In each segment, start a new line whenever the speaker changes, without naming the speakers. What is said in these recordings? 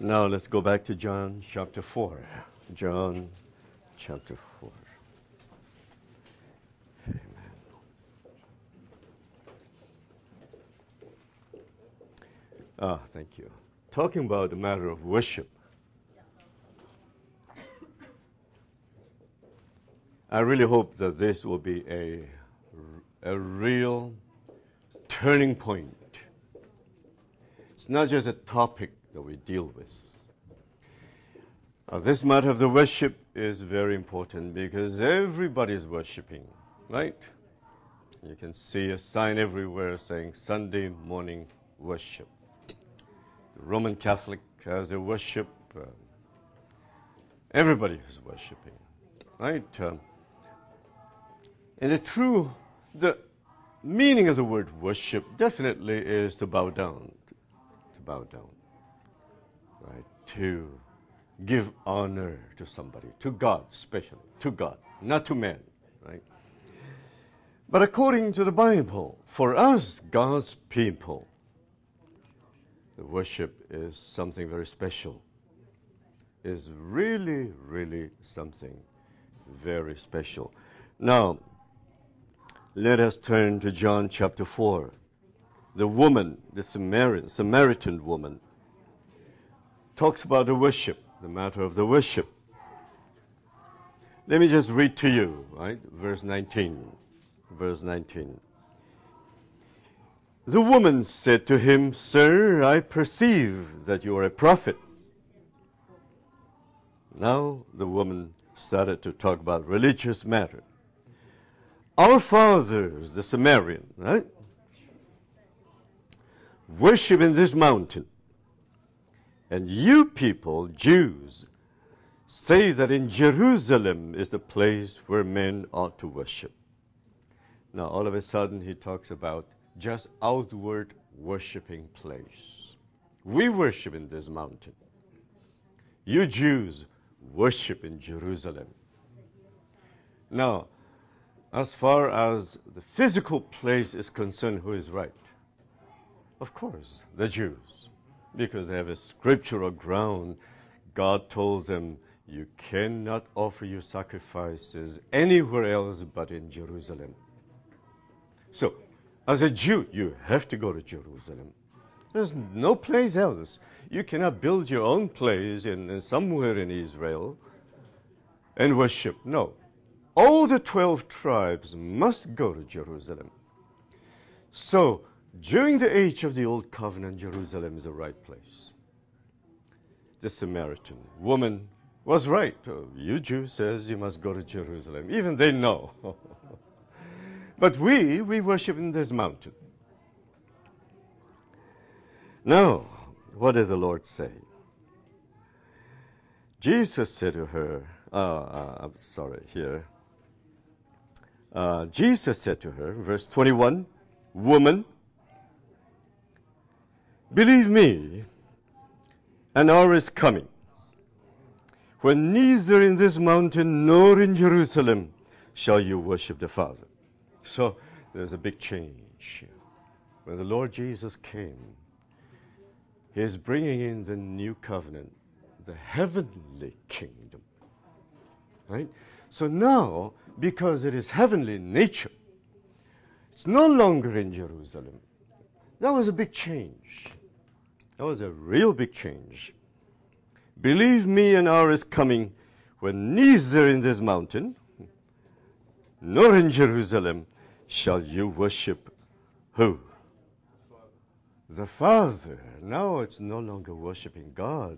Now let's go back to John chapter 4. John chapter 4. Amen. Thank you. Talking about the matter of worship. I really hope that this will be a real turning point. It's not just a topic that we deal with. This matter of the worship is very important because everybody's worshiping, right? You can see a sign everywhere saying Sunday morning worship. The Roman Catholic has a worship. Everybody is worshiping, right? And the meaning of the word worship definitely is to bow down, right? To give honor to somebody, to God, especially to God, not to man, right? But according to the Bible, for us, God's people, the worship is something very special. Is really, really something very special. Now, let us turn to John chapter 4. The woman, the Samaritan woman, talks about the worship, the matter of the worship. Let me just read to you, right? Verse 19. Verse 19. The woman said to him, "Sir, I perceive that you are a prophet." Now the woman started to talk about religious matter. Our fathers, the Sumerian, right, worship in this mountain. And you people, Jews, say that in Jerusalem is the place where men ought to worship. Now all of a sudden he talks about just outward worshiping place. We worship in this mountain. You Jews worship in Jerusalem. Now, as far as the physical place is concerned, who is right? Of course, the Jews, because they have a scriptural ground. God told them, you cannot offer your sacrifices anywhere else but in Jerusalem. So, as a Jew, you have to go to Jerusalem. There's no place else. You cannot build your own place in somewhere in Israel and worship. No. All the 12 tribes must go to Jerusalem. So, during the age of the Old Covenant, Jerusalem is the right place. The Samaritan woman was right. Oh, you Jew says you must go to Jerusalem. Even they know. But we worship in this mountain. Now, what does the Lord say? Jesus said to her, Jesus said to her, verse 21, "Woman, believe me, an hour is coming when neither in this mountain nor in Jerusalem shall you worship the Father." So there's a big change. When the Lord Jesus came, He is bringing in the new covenant, the heavenly kingdom. Right? So now, because it is heavenly in nature, it's no longer in Jerusalem. That was a big change. That was a real big change. Believe me, an hour is coming when neither in this mountain nor in Jerusalem shall you worship who? The Father. Now it's no longer worshiping God.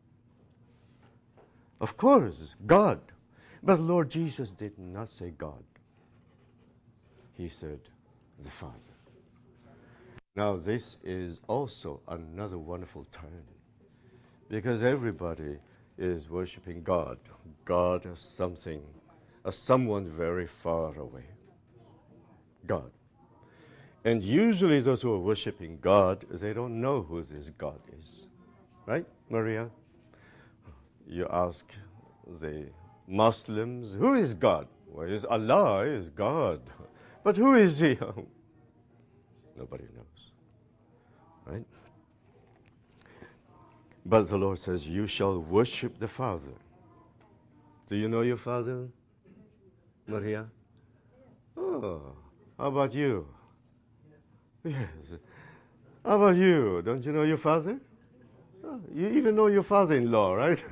Of course, God. But Lord Jesus did not say God. He said the Father. Now this is also another wonderful turn, because everybody is worshiping God. God as something, as someone very far away. God. And usually those who are worshiping God, they don't know who this God is. Right, Maria? You ask the Muslims, who is God? Well, is Allah is God. But who is He? Nobody knows. Right? But the Lord says, you shall worship the Father. Do you know your Father, Maria? Oh, how about you? Yes. How about you? Don't you know your father? Oh, you even know your father-in-law, right?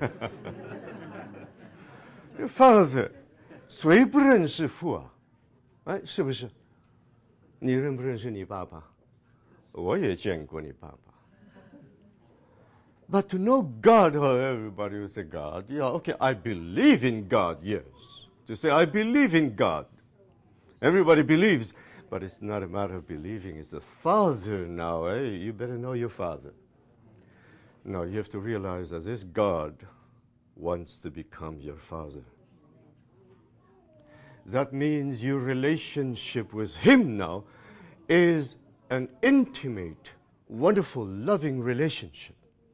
Your father, 谁不认识父啊？哎，是不是？你认不认识你爸爸？我也见过你爸爸。But to know God, oh, everybody will say God. Yeah, okay, I believe in God, yes. To say I believe in God. Everybody believes, but it's not a matter of believing. It's the Father now. Hey, you better know your Father. No, you have to realize that this God wants to become your Father. That means your relationship with Him now is an intimate, wonderful, loving relationship.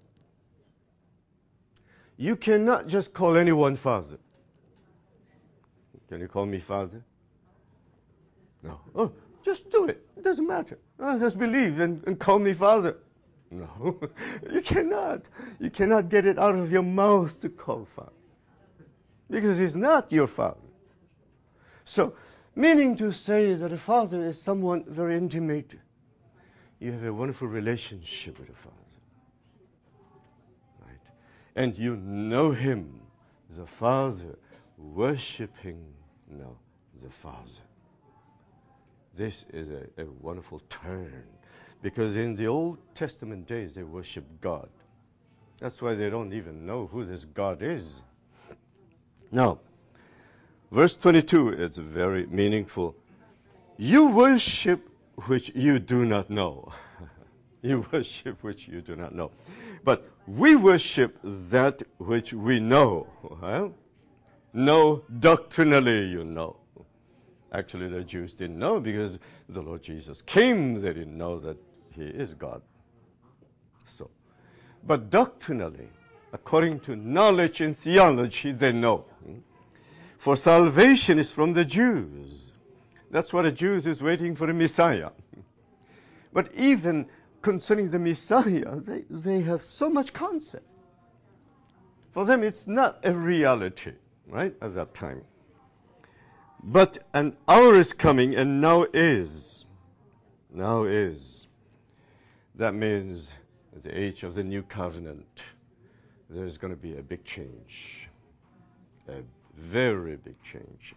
You cannot just call anyone Father. Can you call me Father? No. Oh, just do it. It doesn't matter. Oh, just believe and call me Father. No, you cannot. You cannot get it out of your mouth to call Father. Because He's not your Father. So, meaning to say that a Father is someone very intimate. You have a wonderful relationship with a Father. Right? And you know Him, the Father, worshiping now the Father. This is a wonderful turn. Because in the Old Testament days, they worshiped God. That's why they don't even know who this God is. Now, verse 22 is very meaningful. You worship which you do not know. You worship which you do not know. But we worship that which we know. Huh? Know doctrinally, you know. Actually, the Jews didn't know because the Lord Jesus came. They didn't know that He is God. So, but doctrinally, according to knowledge and theology, they know. For salvation is from the Jews. That's what the Jews is waiting for the Messiah. But even concerning the Messiah, they have so much concept. For them, it's not a reality, right, at that time. But an hour is coming, and now is. Now is. That means at the age of the new covenant, there's going to be a big change. A very big change.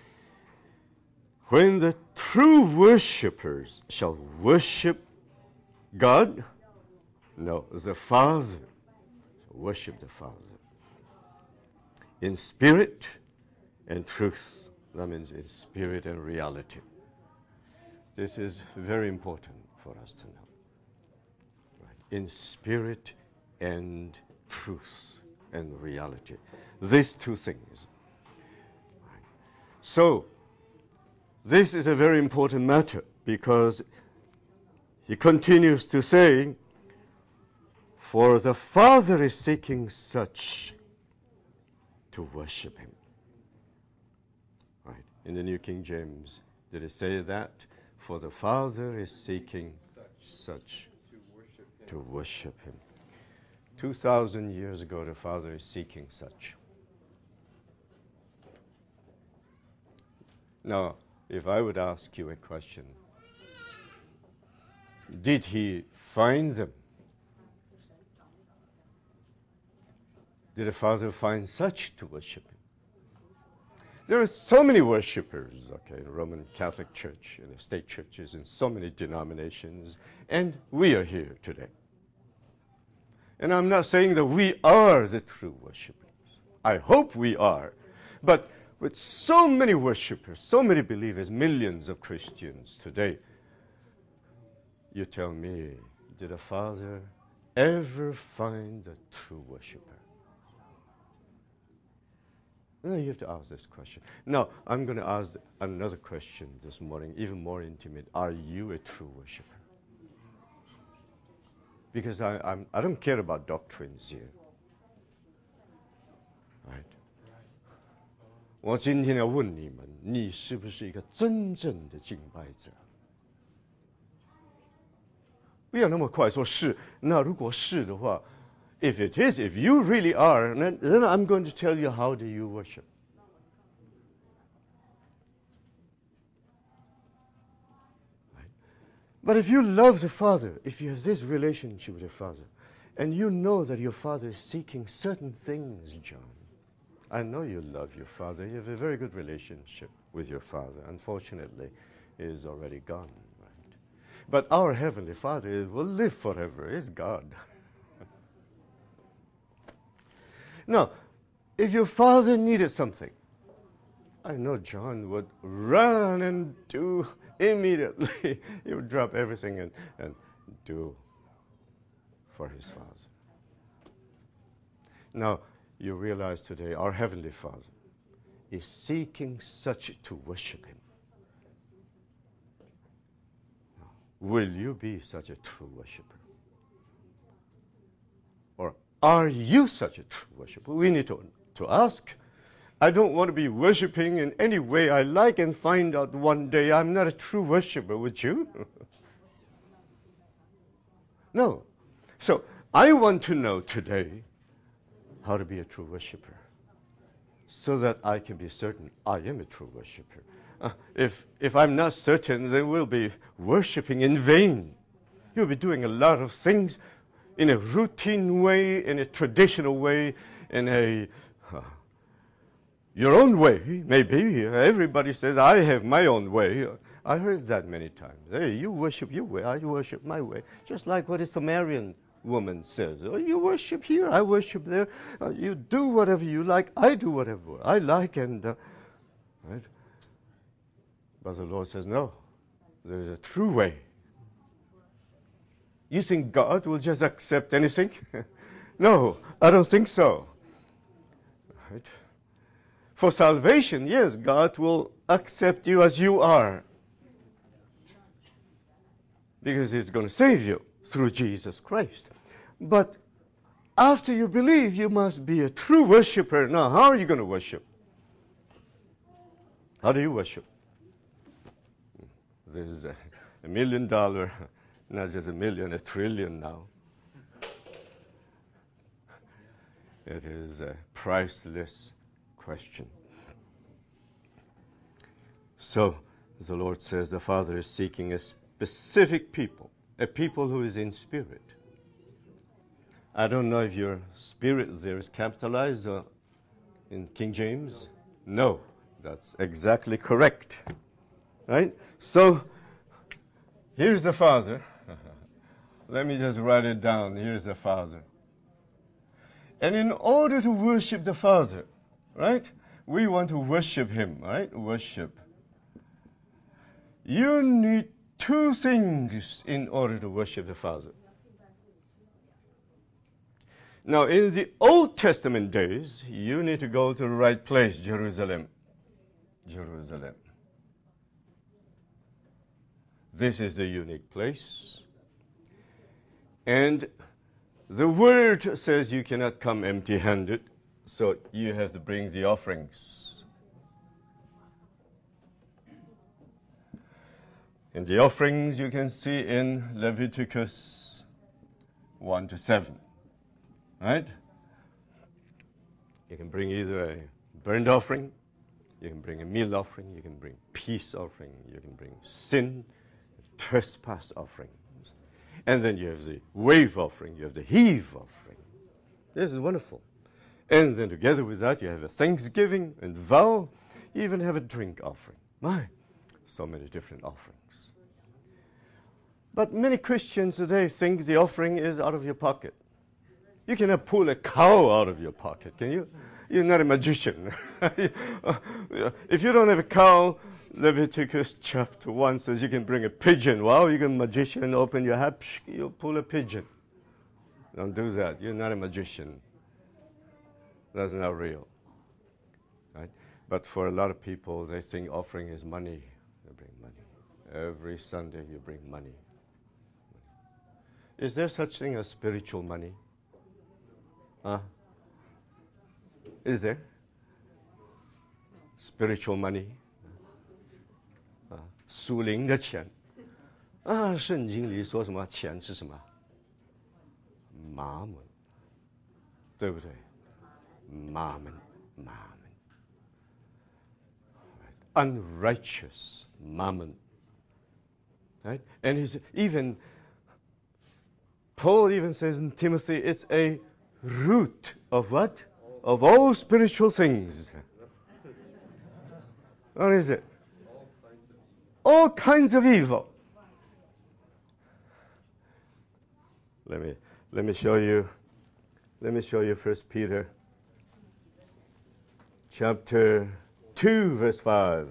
When the true worshipers shall worship God, no, the Father, worship the Father. In spirit and truth. That means in spirit and reality. This is very important for us to know. Right? In spirit and truth and reality. These two things. Right? So, this is a very important matter because he continues to say, for the Father is seeking such to worship Him. Right. In the New King James, did it say that? For the Father is seeking such to worship Him. 2,000 years ago, the Father is seeking such. Now, if I would ask you a question, did He find them? Did the Father find such to worship Him? There are so many worshipers, okay, in the Roman Catholic Church, in the state churches, in so many denominations, and we are here today. And I'm not saying that we are the true worshipers. I hope we are. But with so many worshipers, so many believers, millions of Christians today, you tell me, did a Father ever find the true worshiper? No, you have to ask this question. Now, I'm going to ask another question this morning, even more intimate. Are you a true worshiper? Because I don't care about doctrines here. Right? 我今天要问你们，你是不是一个真正的敬拜者？不要那么快说是。那如果是的话， If it is, if you really are, then I'm going to tell you how do you worship. Right? But if you love the Father, if you have this relationship with the Father, and you know that your Father is seeking certain things, John, I know you love your Father. You have a very good relationship with your Father. Unfortunately, he is already gone. Right? But our Heavenly Father will live forever. He's God. Now, if your Father needed something, I know John would run and do immediately. He would drop everything and do for his Father. Now, you realize today our Heavenly Father is seeking such to worship him. Now, will you be such a true worshiper? Or are you such a true worshiper? We need to ask. I don't want to be worshiping in any way I like and find out one day I'm not a true worshiper, would you? No. So I want to know today how to be a true worshiper, so that I can be certain I am a true worshiper. If I'm not certain, then we'll be worshiping in vain. You'll be doing a lot of things in a routine way, in a traditional way, in a your own way, maybe. Everybody says, I have my own way. I heard that many times. Hey, you worship your way, I worship my way. Just like what a Samaritan woman says. Oh, you worship here, I worship there. You do whatever you like, I do whatever I like. And right? But the Lord says, no, there is a true way. You think God will just accept anything? No, I don't think so. Right? For salvation, yes, God will accept you as you are, because he's going to save you through Jesus Christ. But after you believe, you must be a true worshiper. Now, how are you going to worship? How do you worship? There's $1 million, not just a million, a trillion now. It is a priceless question. So, the Lord says the Father is seeking a specific people, a people who is in spirit. I don't know if your spirit there is capitalized in King James. No, that's exactly correct. Right? So, here's the Father. Let me just write it down. Here's the Father. And in order to worship the Father, right? We want to worship him, right? Worship. You need two things in order to worship the Father. Now, in the Old Testament days, you need to go to the right place, Jerusalem. Jerusalem. This is the unique place. And the word says you cannot come empty-handed, so you have to bring the offerings. And the offerings you can see in Leviticus 1-7, right? You can bring either a burnt offering, you can bring a meal offering, you can bring peace offering, you can bring sin, trespass offering. And then you have the wave offering, you have the heave offering. This is wonderful. And then together with that, you have a thanksgiving and vow. You even have a drink offering. My, so many different offerings. But many Christians today think the offering is out of your pocket. You cannot pull a cow out of your pocket, can you? You're not a magician. If you don't have a cow, Leviticus chapter 1 says you can bring a pigeon. Wow, you can magician, open your hat, you pull a pigeon. Don't do that. You're not a magician. That's not real. Right? But for a lot of people, they think offering is money. They bring money. Every Sunday you bring money. Is there such thing as spiritual money? Is there? Spiritual money? 属灵的钱圣经里说什么？钱是什么？马门。 对不对？ Mammon, mammon. Right. Unrighteous mammon. Right? And Paul even says in Timothy, it's a root of what? Of all spiritual things. What is it? All kinds of evil. Let me show you. Let me show you 1 Peter chapter 2, verse 5.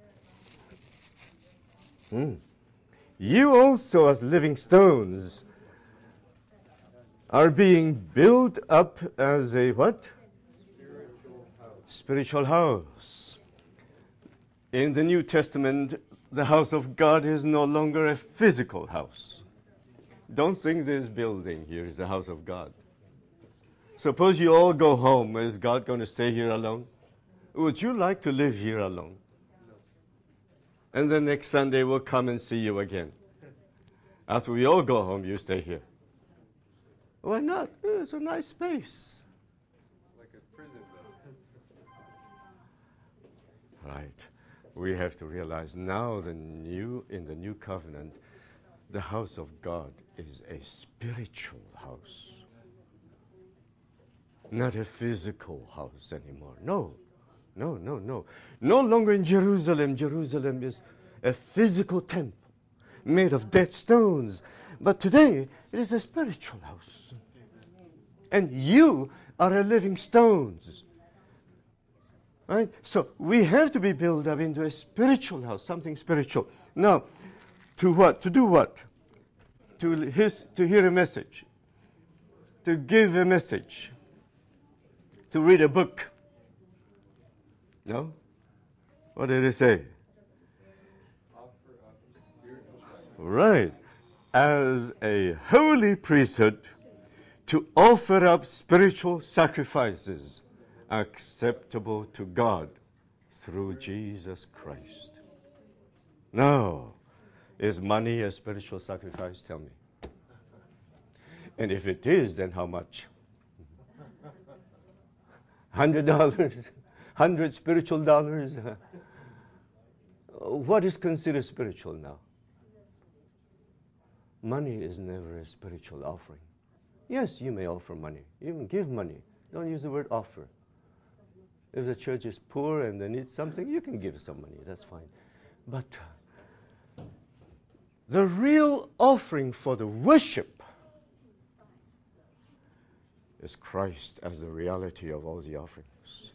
You also, as living stones, are being built up as a what? Spiritual house. In the New Testament, the house of God is no longer a physical house. Don't think this building here is the house of God. Suppose you all go home. Is God going to stay here alone? Would you like to live here alone? And then next Sunday we'll come and see you again. After we all go home, you stay here. Why not? It's a nice space.
Like a prison, though.
Right. We have to realize now in the new covenant, the house of God is a spiritual house. Not a physical house anymore. No. No longer in Jerusalem. Jerusalem is a physical temple made of dead stones. But today, it is a spiritual house. And you are a living stones. Right? So we have to be built up into a spiritual house, something spiritual. Now, to what? To do what? To hear a message. To give a message. To read a book. No? What did it say?
Offer up spiritual sacrifice.
Right. As a holy priesthood, to offer up spiritual sacrifices acceptable to God through Jesus Christ. Now, is money a spiritual sacrifice? Tell me. And if it is, then how much? $100? 100 spiritual dollars? What is considered spiritual now? Money is never a spiritual offering. Yes, you may offer money. Even give money. Don't use the word offer. If the church is poor and they need something, you can give some money. That's fine. But the real offering for the worship is Christ as the reality of all the offerings.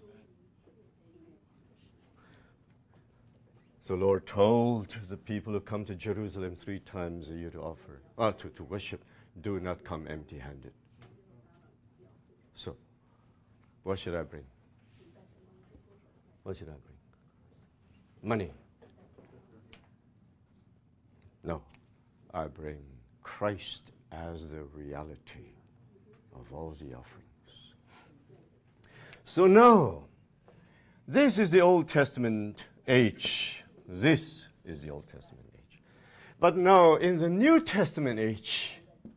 The Lord told the people who come to Jerusalem 3 times a year to offer, to worship, do not come empty-handed. So, what should I bring? What should I bring? Money. No, I bring Christ as the reality of all the offerings. So now, this is the Old Testament age. This is the Old Testament age. But now, in the New Testament age,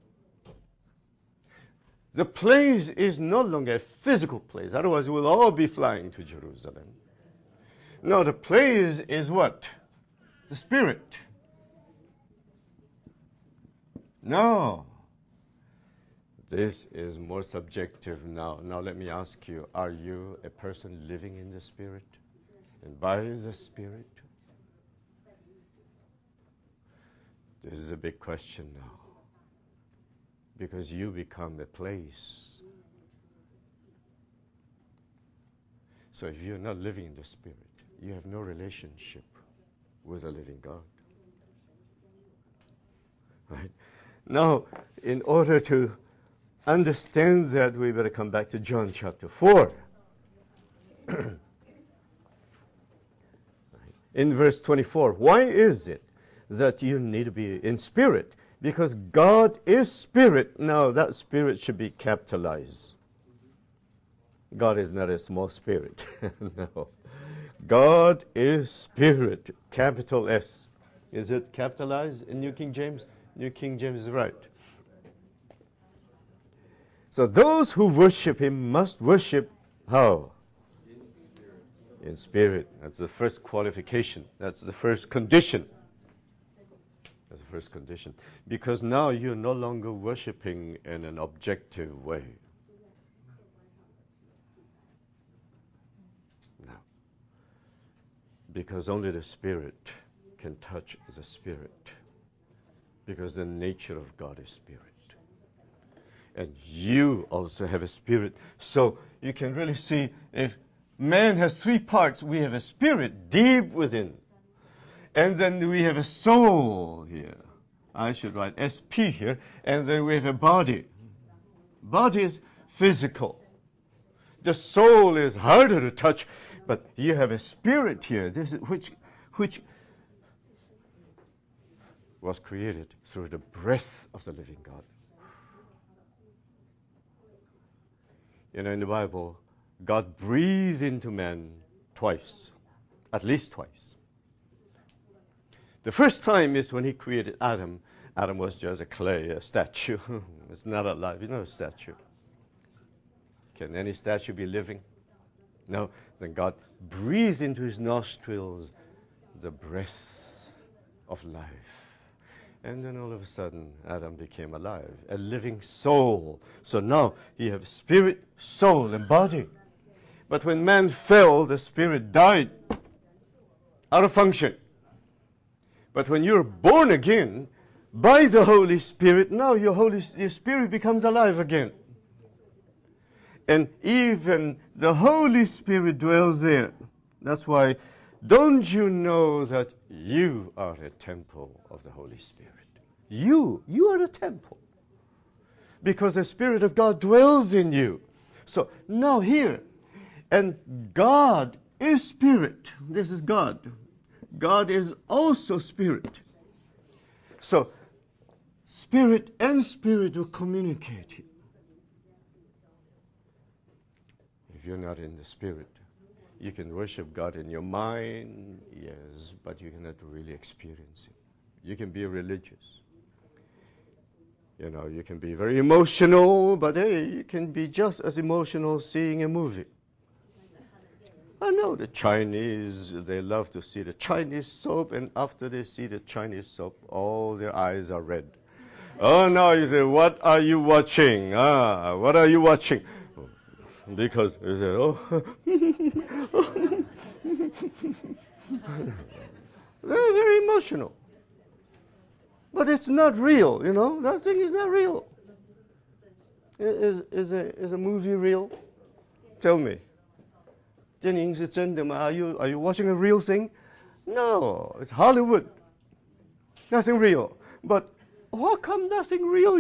the place is no longer a physical place. Otherwise, we'll all be flying to Jerusalem. No, the place is what? The Spirit. No. This is more subjective now. Now let me ask you, are you a person living in the Spirit? And by the Spirit? This is a big question now. Because you become a place. So if you're not living in the Spirit, you have no relationship with the living God. Right? Now, in order to understand that, we better come back to John chapter 4. In verse 24, why is it that you need to be in spirit? Because God is spirit. Now, that spirit should be capitalized. God is not a small spirit. No. God is spirit, capital S. Is it capitalized in New King James? New King James is right. So those who worship him must worship how? In spirit. That's the first qualification. That's the first condition. That's the first condition. Because now you're no longer worshiping in an objective way. No. Because only the Spirit can touch the Spirit. Because the nature of God is Spirit. And you also have a spirit. So you can really see if man has three parts. We have a spirit deep within. And then we have a soul here. I should write SP here. And then we have a body. Body is physical. The soul is harder to touch. But you have a spirit here. This is which was created through the breath of the living God. You know, in the Bible, God breathed into man twice, at least twice. The first time is when he created Adam. Adam was just a clay, a statue. It's not alive. It's not a statue. Can any statue be living? No. Then God breathed into his nostrils the breath of life. And then all of a sudden, Adam became alive, a living soul. So now he has spirit, soul, and body. But when man fell, the spirit died, out of function. But when you're born again, by the Holy Spirit, now your spirit becomes alive again. And even the Holy Spirit dwells there. That's why, don't you know that you are a temple of the Holy Spirit? You are a temple. Because the Spirit of God dwells in you. So now here, and God is Spirit. This is God. God is also Spirit. So Spirit and Spirit will communicate. If you're not in the Spirit, you can worship God in your mind, yes, but you cannot really experience it. You can be religious. You know, you can be very emotional, but hey, you can be just as emotional seeing a movie. I know the Chinese, they love to see the Chinese soap, and after they see the Chinese soap, all their eyes are red. Oh, no, you say, what are you watching? What are you watching? Because they say, oh. They're very emotional. But it's not real, you know. That thing is not real. Is a movie real? Tell me. 电影是真的吗? Are you watching a real thing? No, it's Hollywood. Nothing real. But how come nothing real?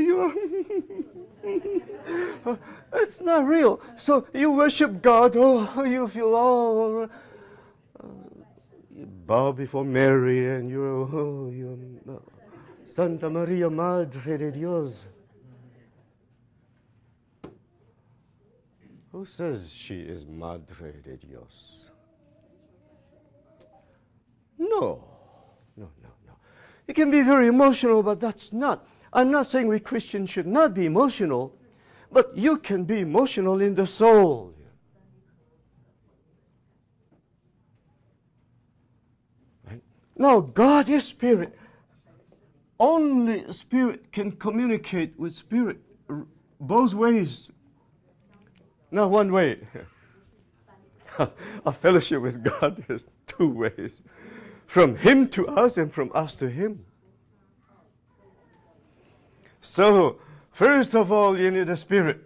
It's not real. So you worship God. Oh, you feel you bow before Mary, and you're Santa Maria Madre de Dios. Who says she is Madre de Dios? No. You can be very emotional, but that's not. I'm not saying we Christians should not be emotional, but you can be emotional in the soul. Right? Now, God is Spirit. Only Spirit can communicate with Spirit both ways. Not one way. Our fellowship with God is two ways. From Him to us and from us to Him. So, first of all, you need a Spirit.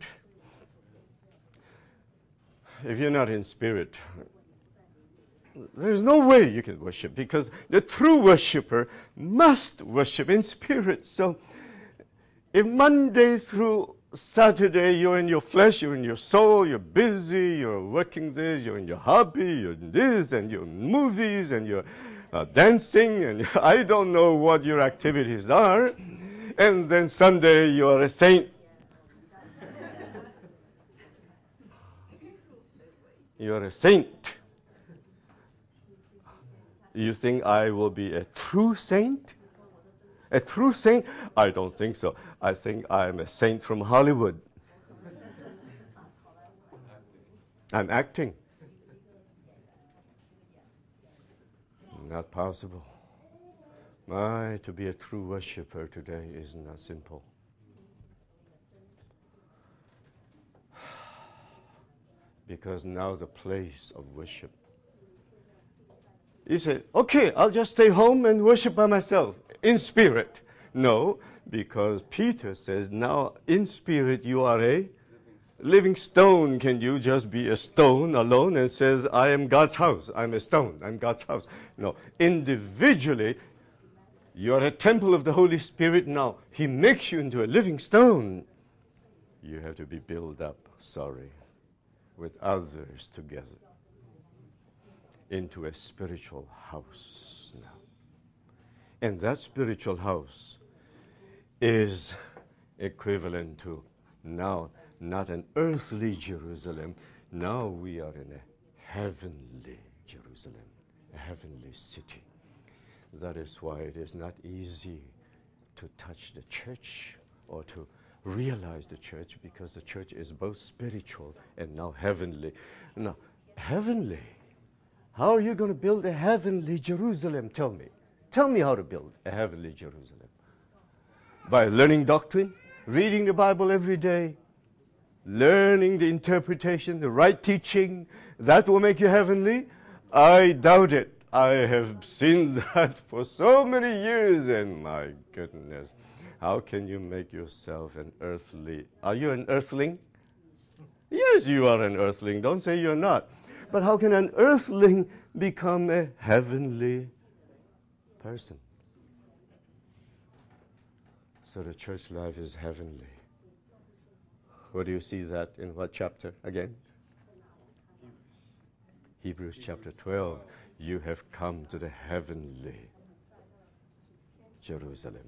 If you're not in Spirit, there's no way you can worship, because the true worshiper must worship in spirit. So if Monday through Saturday you're in your flesh, you're in your soul, you're busy, you're working this, you're in your hobby, you're in this, and you're in movies, and you're dancing, and I don't know what your activities are, and then Sunday you're a saint. You're a saint. You think I will be a true saint? A true saint? I don't think so. I think I'm a saint from Hollywood. I'm acting. Not possible. To be a true worshiper today is not simple. Because now the place of worship. You say, okay, I'll just stay home and worship by myself in spirit. No, because Peter says, now in spirit you are a living stone. Can you just be a stone alone and says, I am God's house. I'm a stone. I'm God's house. No, individually, you are a temple of the Holy Spirit now. He makes you into a living stone. You have to be built up, with others together into a spiritual house now. And that spiritual house is equivalent to now not an earthly Jerusalem. Now we are in a heavenly Jerusalem, a heavenly city. That is why it is not easy to touch the church or to realize the church, because the church is both spiritual and now heavenly. Now, heavenly. How are you going to build a heavenly Jerusalem? Tell me. Tell me how to build a heavenly Jerusalem. By learning doctrine, reading the Bible every day, learning the interpretation, the right teaching, that will make you heavenly? I doubt it. I have seen that for so many years, and my goodness, how can you make yourself an earthly? Are you an earthling? Yes, you are an earthling. Don't say you're not. But how can an earthling become a heavenly person? So the church life is heavenly. Where do you see that? In what chapter again? Hebrews chapter 12. You have come to the heavenly Jerusalem.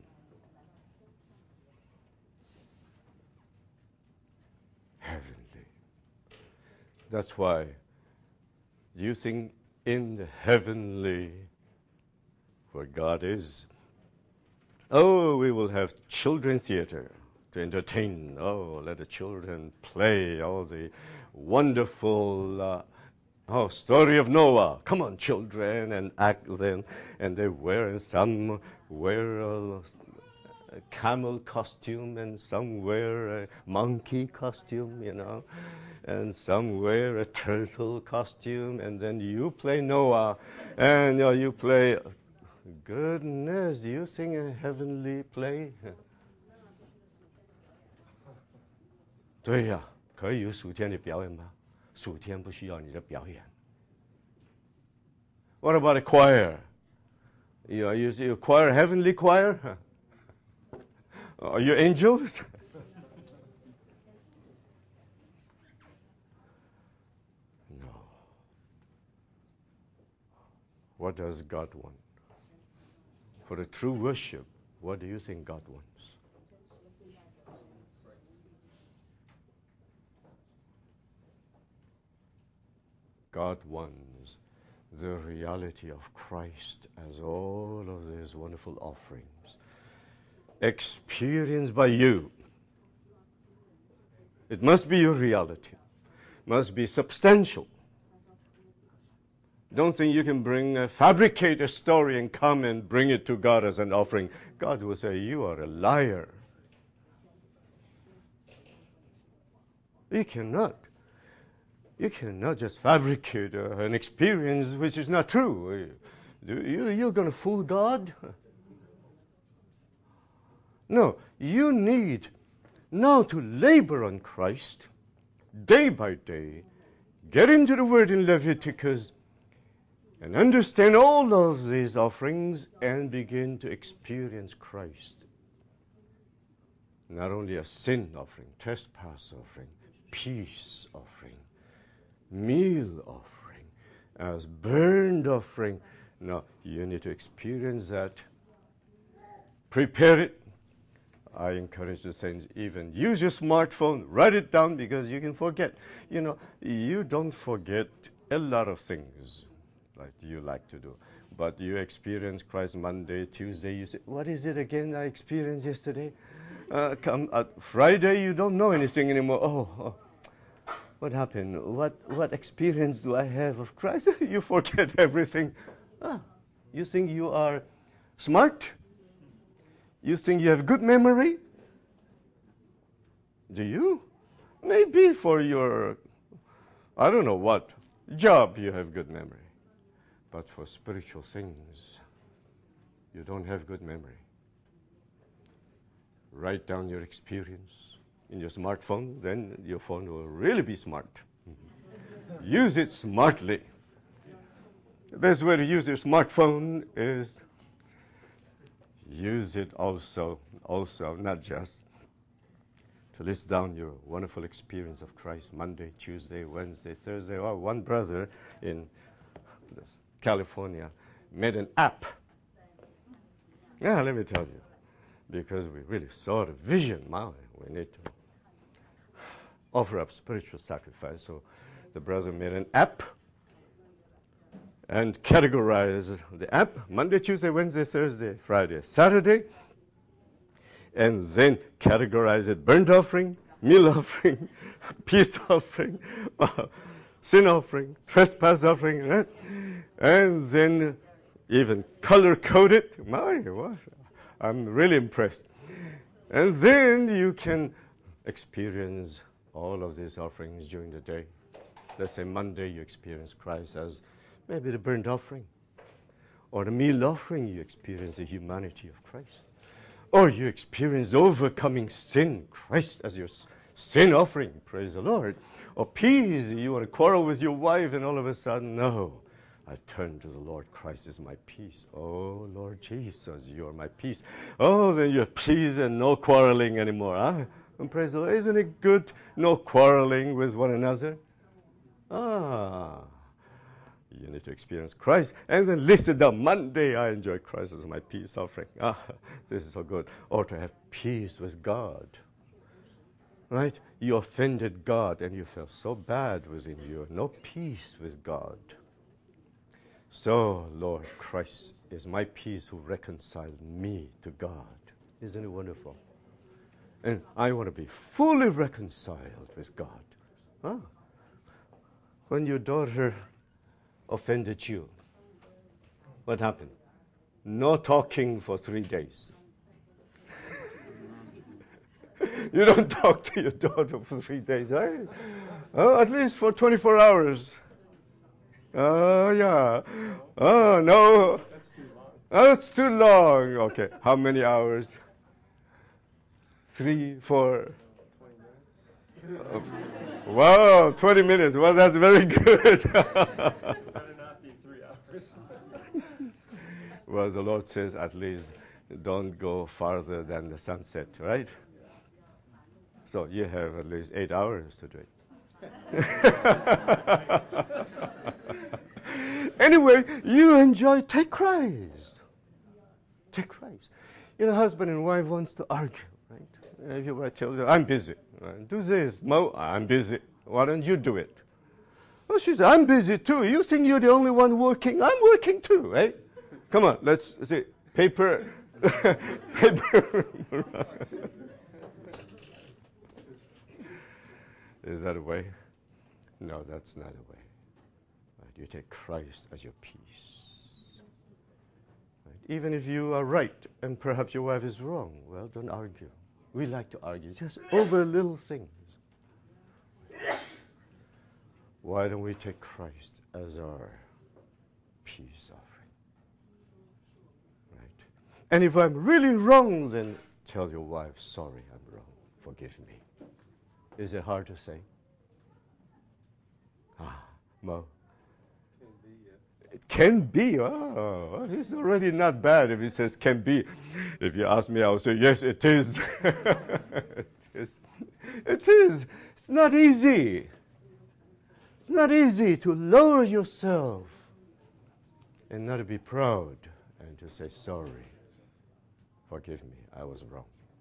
Heavenly. That's why, do you think in the heavenly, where God is, oh, we will have children's theater to entertain. Oh, let the children play all the wonderful story of Noah. Come on, children, and act then. And they wear, some wear a camel costume, and some wear a monkey costume, and some wear a turtle costume, and then you play Noah, and you play. Goodness, do you think a heavenly play? 对呀，可以有属天的表演吗？属天不需要你的表演。What about a choir? You choir, heavenly choir? Are you angels? No. What does God want? For a true worship, what do you think God wants? God wants the reality of Christ as all of these wonderful offerings, experienced by you. It must be your reality. Must be substantial. Don't think you can fabricate a story and come and bring it to God as an offering. God will say, you are a liar. You cannot just fabricate an experience which is not true. You're going to fool God? No, you need now to labor on Christ day by day, get into the Word in Leviticus, and understand all of these offerings and begin to experience Christ. Not only a sin offering, trespass offering, peace offering, meal offering, as burnt offering. No, you need to experience that. Prepare it. I encourage the saints, even use your smartphone, write it down, because you can forget. You don't forget a lot of things like you like to do. But you experience Christ Monday, Tuesday, you say, what is it again I experienced yesterday? Come Friday, you don't know anything anymore. What happened? What experience do I have of Christ? You forget everything. Ah, you think you are smart? You think you have good memory? Do you? Maybe for your, I don't know what, job you have good memory. But for spiritual things, you don't have good memory. Write down your experience in your smartphone, then your phone will really be smart. Use it smartly. The best way to use your smartphone is use it also, not just to list down your wonderful experience of Christ Monday, Tuesday, Wednesday, Thursday. Oh, one brother in California made an app. Yeah, let me tell you, because we really saw the vision. Now we need to offer up spiritual sacrifice. So the brother made an app and categorized the app Monday, Tuesday, Wednesday, Thursday, Friday, Saturday, and then categorize it burnt offering, meal offering, peace offering, sin offering, trespass offering, right? And then even color code it. My, what? I'm really impressed. And then you can experience all of these offerings during the day. Let's say Monday you experience Christ as maybe the burnt offering, or the meal offering you experience the humanity of Christ. Or you experience overcoming sin, Christ as your sin offering, praise the Lord. Or peace, you want to quarrel with your wife and all of a sudden, no, I turn to the Lord, Christ is my peace. Oh, Lord Jesus, you are my peace. Oh, then you have peace and no quarreling anymore, huh? And praise the Lord, isn't it good, no quarreling with one another? Ah. You need to experience Christ and then list it down. Monday, I enjoy Christ as my peace offering. Ah, this is so good. Or to have peace with God. Right? You offended God and you felt so bad within you. No peace with God. So, Lord Christ is my peace who reconciled me to God. Isn't it wonderful? And I want to be fully reconciled with God. Ah. When your daughter offended you, what happened? No talking for 3 days. You don't talk to your daughter for 3 days, right? Oh, at least for 24 hours. Oh, yeah. Oh, no.
That's too long.
Oh, that's too long. Okay, how many hours? 3, 4.
20 minutes.
Wow, 20 minutes. Well, that's very good.
Better not be 3 hours.
Well, the Lord says at least don't go farther than the sunset, right? So you have at least 8 hours to do it. Anyway, you enjoy, take Christ. Take Christ. You know, husband and wife wants to argue, right? If your wife tells you, I'm busy. Right? Do this. Mo, I'm busy. Why don't you do it? Well, she says, I'm busy too. You think you're the only one working? I'm working too, right? Come on, let's see. Paper. Paper. Is that a way? No, that's not a way. Right? You take Christ as your peace. Right? Even if you are right and perhaps your wife is wrong, well, don't argue. We like to argue just over little things. Why don't we take Christ as our peace offering? Right? And if I'm really wrong, then tell your wife, sorry, I'm wrong. Forgive me. Is it hard to say? Ah, Mo.
Can be, yes.
It can be. Oh, it's already not bad if he says can be. If you ask me, I'll say, yes, it is. It is. It is. It's not easy. It's not easy to lower yourself and not to be proud and to say, sorry, forgive me, I was wrong.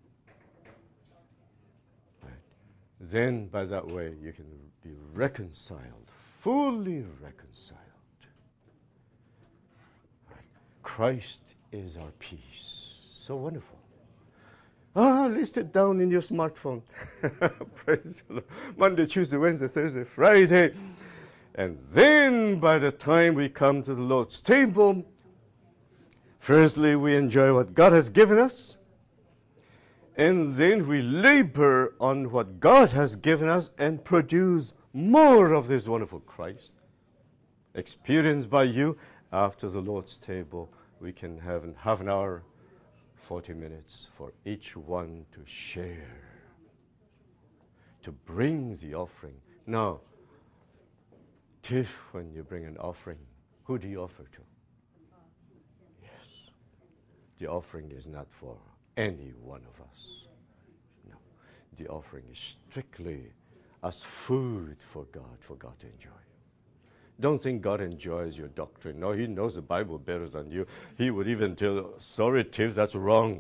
Right? Then, by that way, you can be reconciled, fully reconciled. Right? Christ is our peace. So wonderful. List it down in your smartphone. Praise the Lord. Monday, Tuesday, Wednesday, Thursday, Friday. And then by the time we come to the Lord's table, firstly, we enjoy what God has given us. And then we labor on what God has given us and produce more of this wonderful Christ. Experienced by you after the Lord's table, we can have half an hour, 40 minutes for each one to share, to bring the offering. Now, Tiff, when you bring an offering, who do you offer to? Yes. The offering is not for any one of us. No. The offering is strictly as food for God to enjoy. Don't think God enjoys your doctrine. No, He knows the Bible better than you. He would even tell, sorry, Tiff, that's wrong.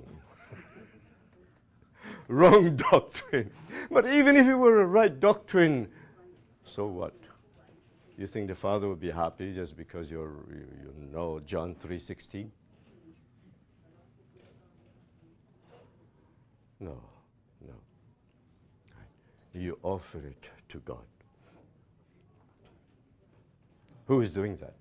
Wrong doctrine. But even if it were a right doctrine, so what? You think the Father would be happy just because you know John 3:16? No. You offer it to God. Who is doing that?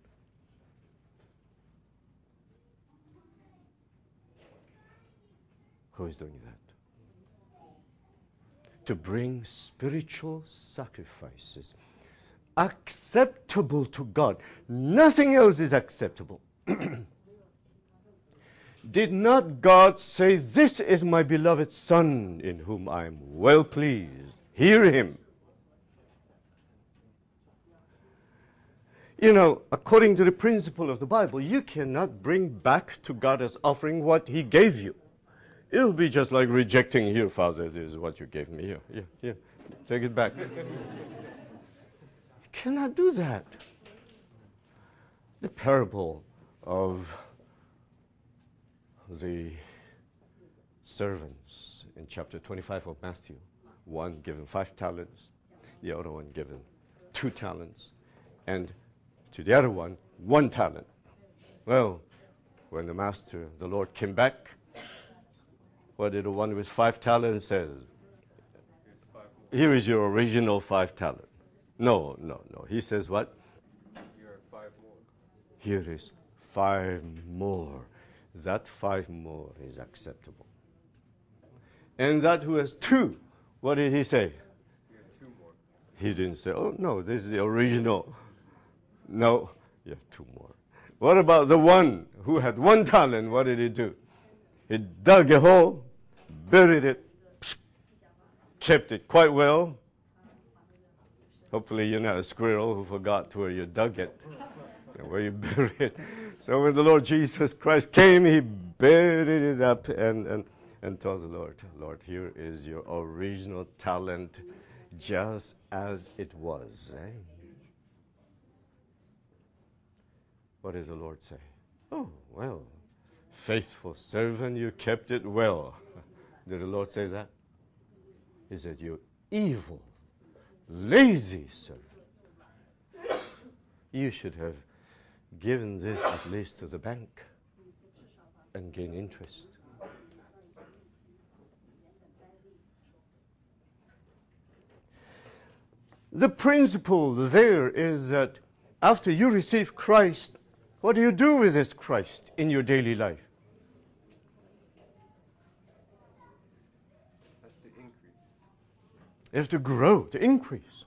Who is doing that? To bring spiritual sacrifices acceptable to God. Nothing else is acceptable. Did not God say, "This is my beloved Son, in whom I am well pleased. Hear him"? You know, according to the principle of the Bible, you cannot bring back to God as offering what He gave you. It'll be just like rejecting, "Here, Father, this is what you gave me. Here, take it back." You cannot do that. The parable of the servants in chapter 25 of Matthew, one given 5 talents, the other one given 2 talents, and to the other one, 1 talent. Well, when the master, the Lord, came back, what did the one with 5 talents say? Here is your original 5 talent. No. He says what?
Here are 5 more.
Here is 5 more. That 5 more is acceptable. And that who has 2, what did he say?
You have 2 more.
He didn't say, "Oh, no, this is the original." No, you have 2 more. What about the one who had 1 talent? What did he do? He dug a hole, buried it, kept it quite well. Hopefully you're not a squirrel who forgot where you dug it, and where you buried it. So when the Lord Jesus Christ came, He buried it up and told the Lord, "Lord, here is your original talent just as it was." What does the Lord say? "Oh, well, faithful servant, you kept it well." Did the Lord say that? He said, "You evil, lazy servant. You should have given this at least to the bank and gain interest." The principle there is that after you receive Christ, what do you do with this Christ in your daily life?
Has to increase.
You have to grow, to increase.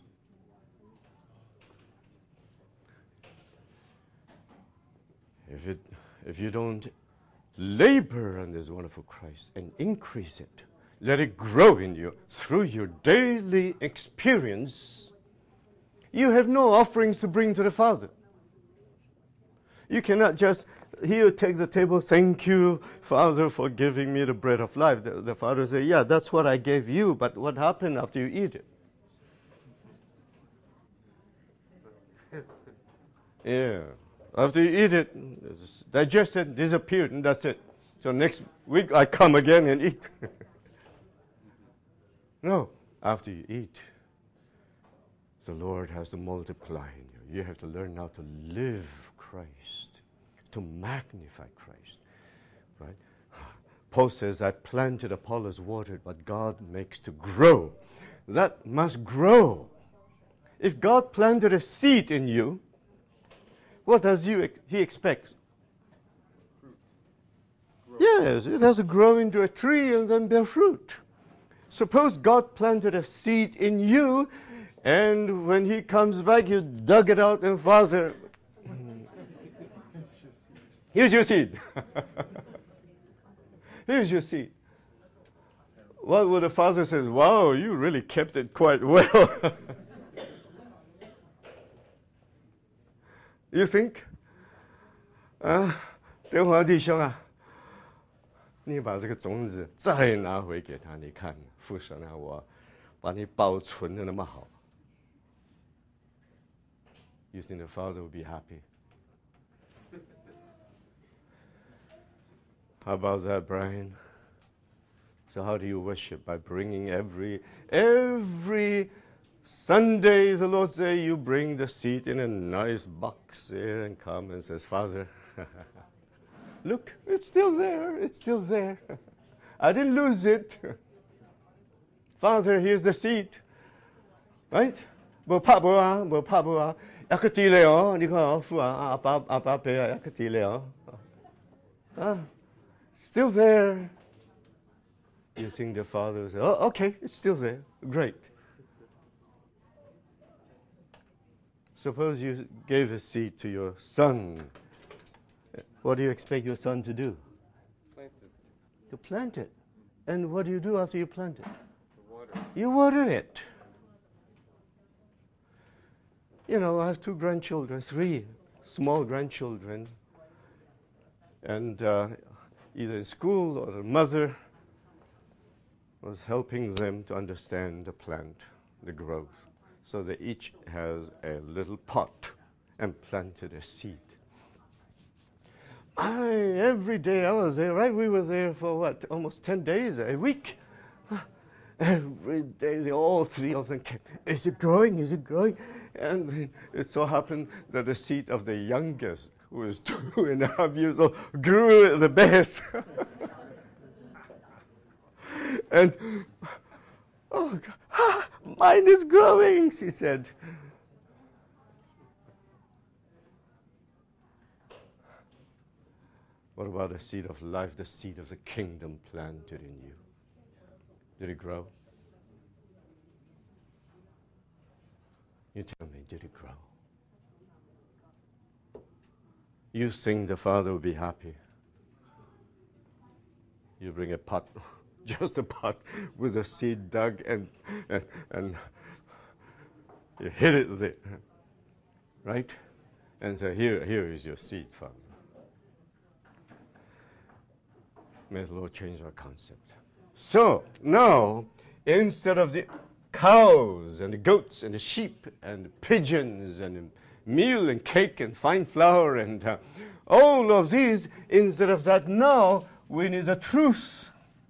If you don't labor on this wonderful Christ and increase it, let it grow in you through your daily experience, you have no offerings to bring to the Father. You cannot just, "Here, take the table. Thank you, Father, for giving me the bread of life." The Father says, "Yeah, that's what I gave you, but what happened after you eat it?" Yeah. After you eat it, it's digested, disappeared, and that's it. So next week I come again and eat. No. After you eat, the Lord has to multiply in you. You have to learn how to live Christ, to magnify Christ, right? Paul says, I planted, Apollos watered, but God makes to grow. That must grow. If God planted a seed in you, what does he expect? Yes, it has to grow into a tree and then bear fruit. Suppose God planted a seed in you, and when he comes back, you dug it out, and Father, here's your seed. Here's your seed. What would the father say? Wow, you really kept it quite well. You think? 德华弟兄啊，你把这个种子再拿回给他，你看父神啊，我把你保存的那么好。You think the father will be happy? How about that, Brian? So how do you worship? By bringing every Sunday, the Lord say, you bring the seed in a nice box there and come and says, Father, look, it's still there. It's still there. I didn't lose it. Father, here's the seed. Right? 冇拍冇啊，冇拍冇啊，一個地嚟哦，你看哦，父啊，阿爸俾啊，一個地嚟哦，still there. You think the father will say, oh, okay, it's still there. Great. Suppose you gave a seed to your son. What do you expect your son to do?
Plant it.
To plant it. And what do you do after you plant it?
The water.
You water it. You know, I have 2 grandchildren, 3 small grandchildren. And either in school or the mother was helping them to understand the plant, the growth. So they each has a little pot and planted a seed. Every day I was there, right? We were there for what, almost 10 days, a week. Every day, all 3 of them came. Is it growing? Is it growing? And it so happened that the seed of the youngest, who was 2.5 years old, grew the best. And, oh, God, mine is growing, she said. What about the seed of life, the seed of the kingdom planted in you? Did it grow? You tell me, did it grow? You think the Father will be happy? You bring a pot, just a pot with a seed dug and you hit it there, right? And say, here is your seed, Father. May the Lord change our concept. So now, instead of the cows and the goats and the sheep and the pigeons and the meal and cake and fine flour and all of these, instead of that, now we need the truth.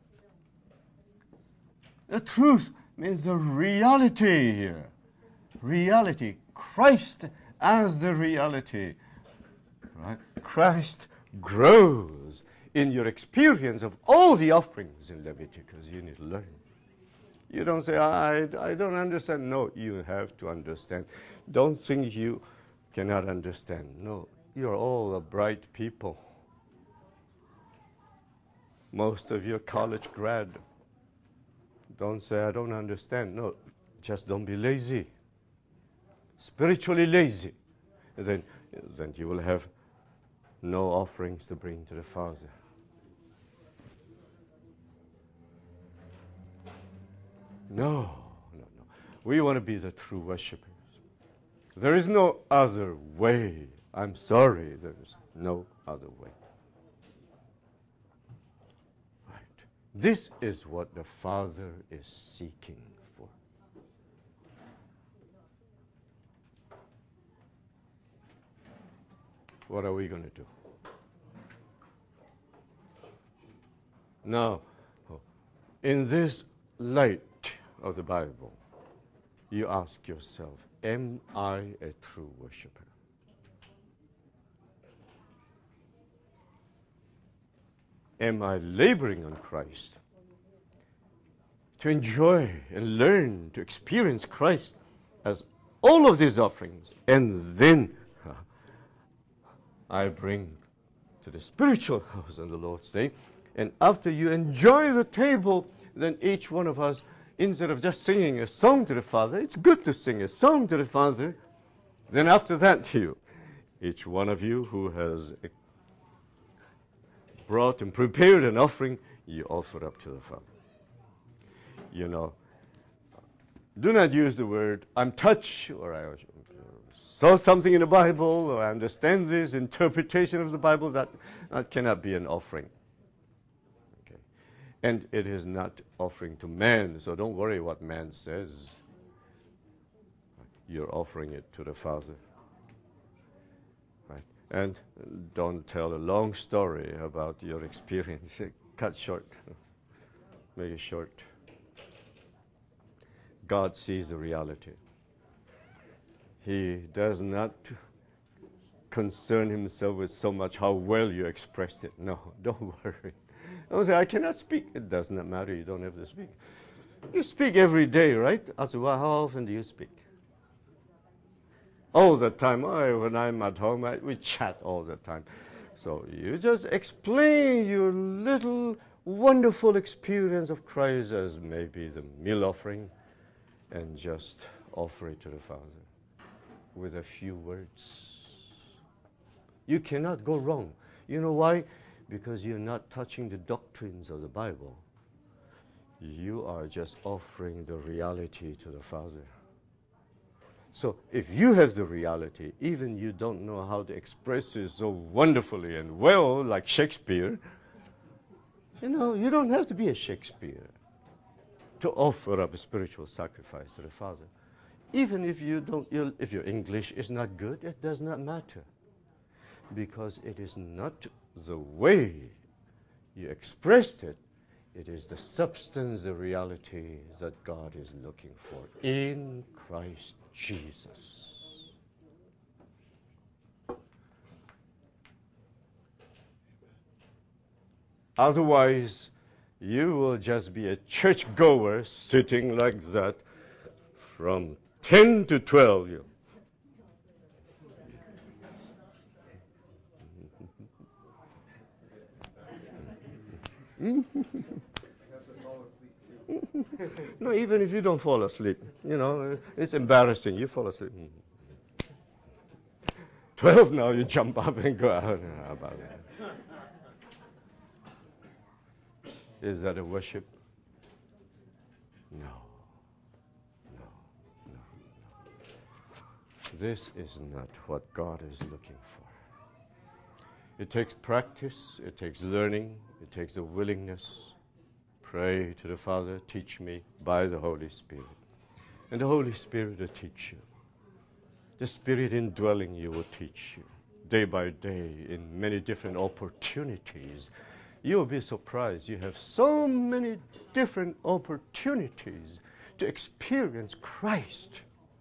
The truth means the reality here. Reality. Christ as the reality. Right? Christ grows in your experience of all the offerings in Leviticus. You need to learn. You don't say, I don't understand. No, you have to understand. Don't think you cannot understand. No, you're all a bright people. Most of you are college grad. Don't say, I don't understand. No, just don't be lazy. Spiritually lazy. And then you will have no offerings to bring to the Father. No. We want to be the true worshipers. There is no other way. I'm sorry, there is no other way. Right. This is what the Father is seeking for. What are we going to do? Now, in this light of the Bible, you ask yourself, am I a true worshiper? am I laboring on Christ? To enjoy and learn, to experience Christ as all of these offerings. And then I bring to the spiritual house on the Lord's Day. And after you enjoy the table, then each one of us, instead of just singing a song to the Father, it's good to sing a song to the Father. Then after that, each one of you who has brought and prepared an offering, you offer up to the Father. You know, do not use the word, I'm touched, or I saw something in the Bible, or I understand this interpretation of the Bible. That cannot be an offering. Okay. And it is not offering to man, so don't worry what man says. You're offering it to the Father. Right? And don't tell a long story about your experience. Cut short. Make it short. God sees the reality. He does not concern himself with so much how well you expressed it. No, don't worry. Don't say, I cannot speak. It does not matter. You don't have to speak. You speak every day, right? I said, well, how often do you speak? All the time. Oh, when I'm at home, we chat all the time. So you just explain your little wonderful experience of Christ as maybe the meal offering, and just offer it to the Father with a few words. You cannot go wrong. You know why? Because you're not touching the doctrines of the Bible. You are just offering the reality to the Father. So if you have the reality, even you don't know how to express it so wonderfully and well, like Shakespeare, you don't have to be a Shakespeare to offer up a spiritual sacrifice to the Father. Even if if your English is not good, it does not matter. Because it is not the way you expressed it, it is the substance, the reality that God is looking for in Christ Jesus. Otherwise, you will just be a churchgoer sitting like that from 10 to 12. No, even if you don't fall asleep, it's embarrassing. You fall asleep. 12 now, you jump up and go out. How about that? Is that a worship? No. This is not what God is looking for. It takes practice, it takes learning, it takes a willingness. Pray to the Father, teach me by the Holy Spirit. And the Holy Spirit will teach you. The Spirit indwelling you will teach you. Day by day, in many different opportunities. You'll be surprised. You have so many different opportunities to experience Christ.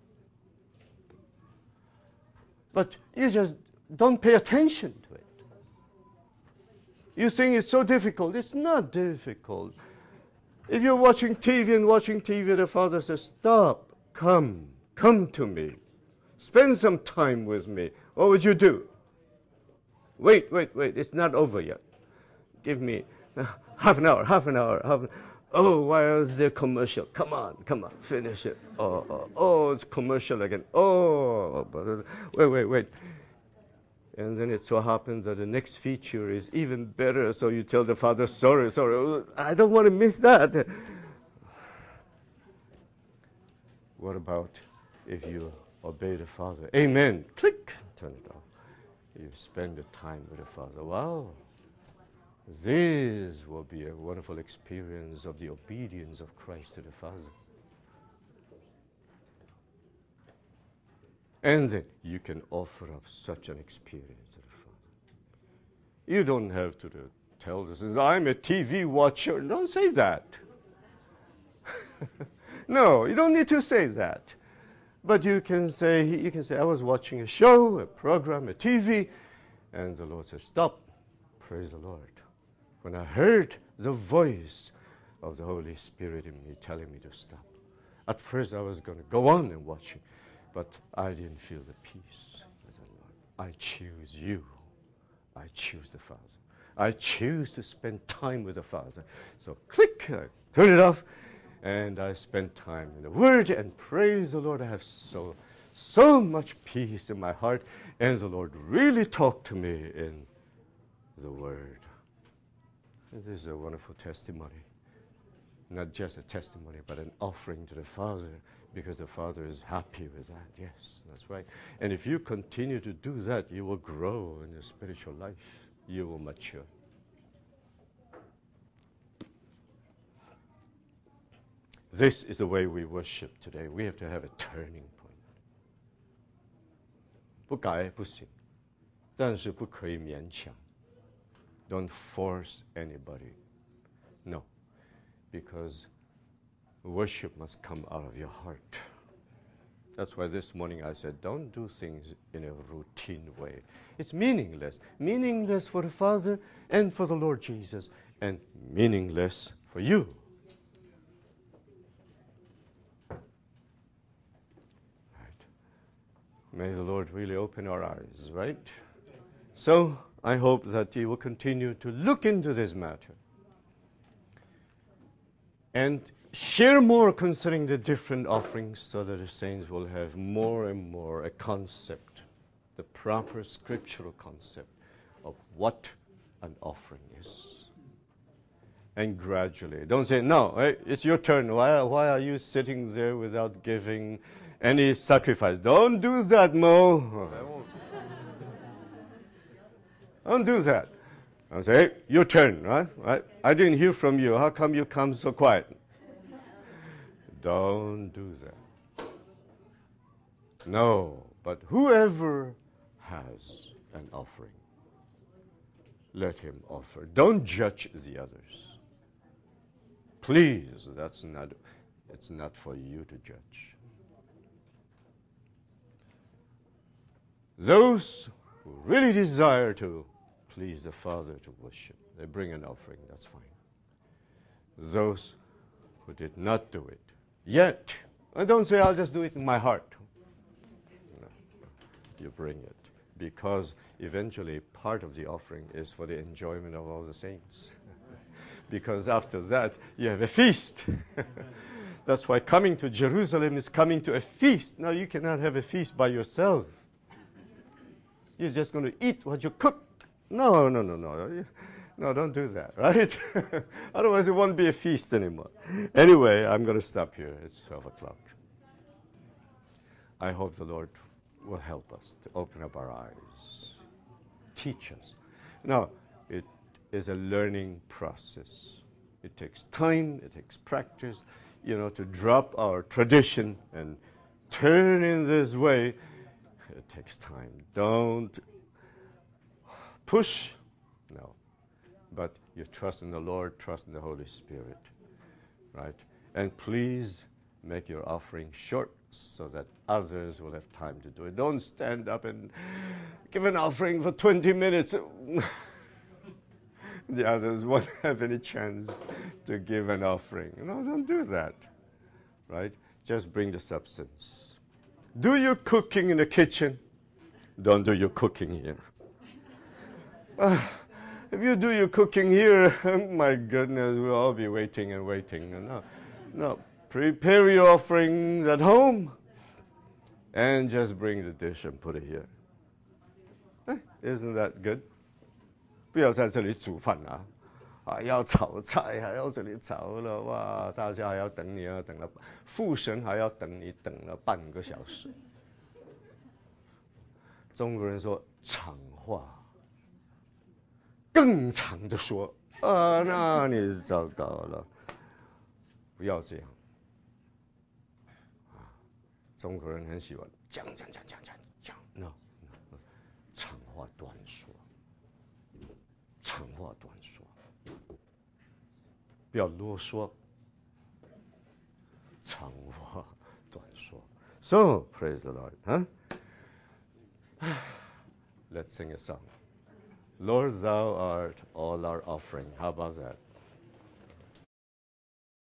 But you just don't pay attention to it. You think it's so difficult. It's not difficult. If you're watching TV, the Father says, stop, come to me. Spend some time with me. What would you do? Wait, it's not over yet. Give me half an hour. Oh, why is there commercial? Come on, finish it. Oh, it's commercial again. Oh, but wait. And then it so happens that the next feature is even better, so you tell the Father, sorry, I don't want to miss that. What about if you obey the Father? Amen. Click, turn it off. You spend the time with the Father. Wow. This will be a wonderful experience of the obedience of Christ to the Father. And then you can offer up such an experience to the Father. You don't have to tell this, I'm a TV watcher. Don't say that. No, you don't need to say that. But you can say, I was watching a show, a program, a TV, and the Lord says, stop. Praise the Lord. when I heard the voice of the Holy Spirit in me telling me to stop. At first I was going to go on and watching, but I didn't feel the peace. I said, Lord, I choose you. I choose the Father. I choose to spend time with the Father. So click, I turn it off, and I spend time in the Word and praise the Lord. I have so much peace in my heart, and the Lord really talked to me in the Word. And this is a wonderful testimony. Not just a testimony, but an offering to the Father, because the Father is happy with that. Yes, that's right. And if you continue to do that, you will grow in your spiritual life. You will mature. This is the way we worship today. We have to have a turning point. 不改不行，但是不可以勉强。Don't force anybody. No, because worship must come out of your heart. That's why this morning I said, don't do things in a routine way. It's meaningless. Meaningless for the Father and for the Lord Jesus, and meaningless for you. Right. May the Lord really open our eyes, right? So I hope that you will continue to look into this matter and share more concerning the different offerings, so that the saints will have more and more a concept, the proper scriptural concept of what an offering is. And gradually, don't say, no, it's your turn. Why are you sitting there without giving any sacrifice? Don't do that, Mo.
I won't.
Don't do that. I say, hey, your turn, right? I didn't hear from you. How come you come so quiet? Don't do that. No, but whoever has an offering, let him offer. Don't judge the others. Please, it's not for you to judge. Those who really desire to please the Father to worship, they bring an offering, that's fine. Those who did not do it yet, and don't say, I'll just do it in my heart. No, you bring it, because eventually part of the offering is for the enjoyment of all the saints. Because after that, you have a feast. That's why coming to Jerusalem is coming to a feast. Now, you cannot have a feast by yourself. You're just going to eat what you cook. No. No, don't do that, right? Otherwise, it won't be a feast anymore. Anyway, I'm going to stop here. It's 12 o'clock. I hope the Lord will help us to open up our eyes, teach us. Now, it is a learning process. It takes time, it takes practice, to drop our tradition and turn in this way. It takes time. Don't push, no. But you trust in the Lord, trust in the Holy Spirit, right? And please make your offering short so that others will have time to do it. Don't stand up and give an offering for 20 minutes. The others won't have any chance to give an offering. No, don't do that, right? Just bring the substance. Do your cooking in the kitchen. Don't do your cooking here. If you do your cooking here, my goodness, we'll all be waiting and waiting. No, prepare your offerings at home and just bring the dish and put it here. Isn't that good? 不要在这里煮饭要炒菜，还要这里炒了，哇！大家还要等你等了，父神还要等你等了半个小时。中国人说长话。更长的说，那你糟糕了，不要这样。中国人很喜欢讲 ，no， 长话短说，长话短说，不要啰嗦，长话短说。So praise the Lord, huh? Let's sing a song. Lord, thou art all our offering. How about that?